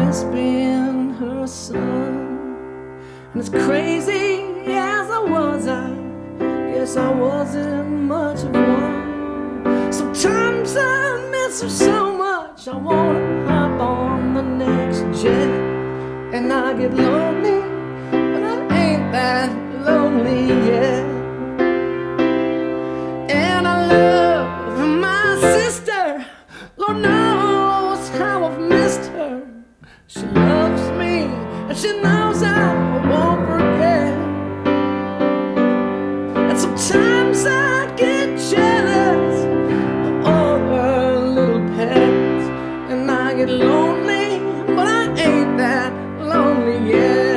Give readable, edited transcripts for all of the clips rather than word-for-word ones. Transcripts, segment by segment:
past being her son. And as crazy as I was, I guess I wasn't much of one. Sometimes I miss her so much, I wanna hop on the next jet. And I get lonely, but I ain't that lonely yet. And I love my sister, Lord knows how I've missed her. She loves me, and she knows I won't forget. And sometimes I get jealous of all her little pets. And I get lonely, but I ain't that lonely yet.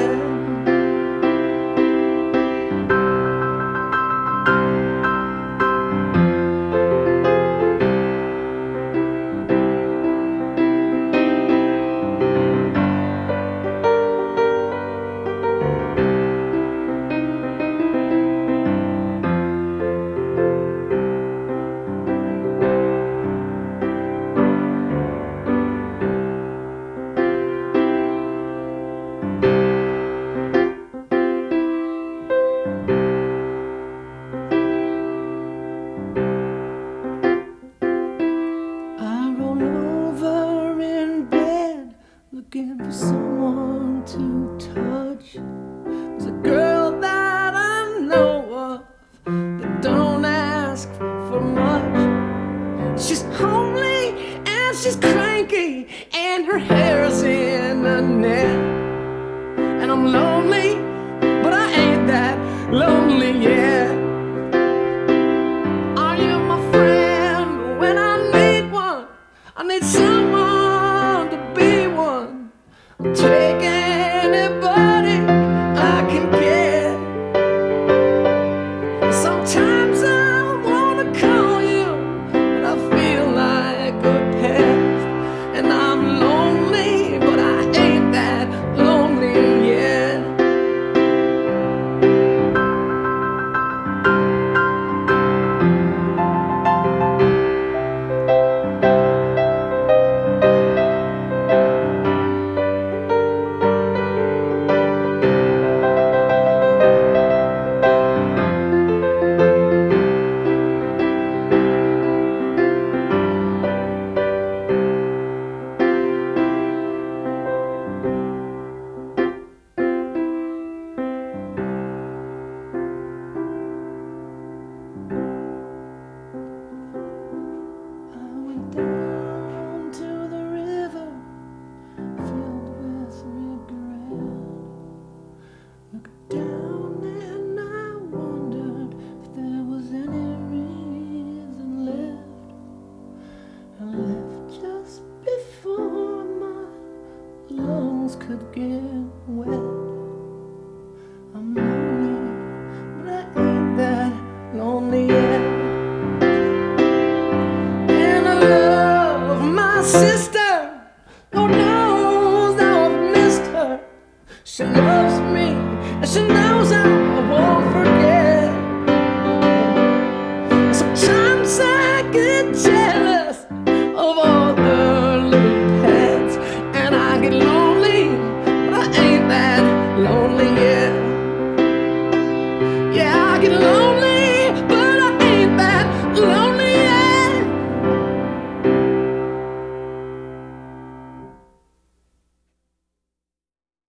Looking for someone to touch. There's a girl that I know of that don't ask for much. She's homely and she's cranky, and her hair's in a net. And I'm lonely, but I ain't that lonely yet. Are you my friend when I need one? I need someone to be one. I'll take anybody I can get. Sometimes I wanna call you, but I feel like a pest. And I'm lonely, but I ain't that lonely yet. Down to the river, filled with regret. Looked down and I wondered if there was any reason left. I left just before my lungs could get wet. I'm lonely, but I ain't that lonely yet. Sister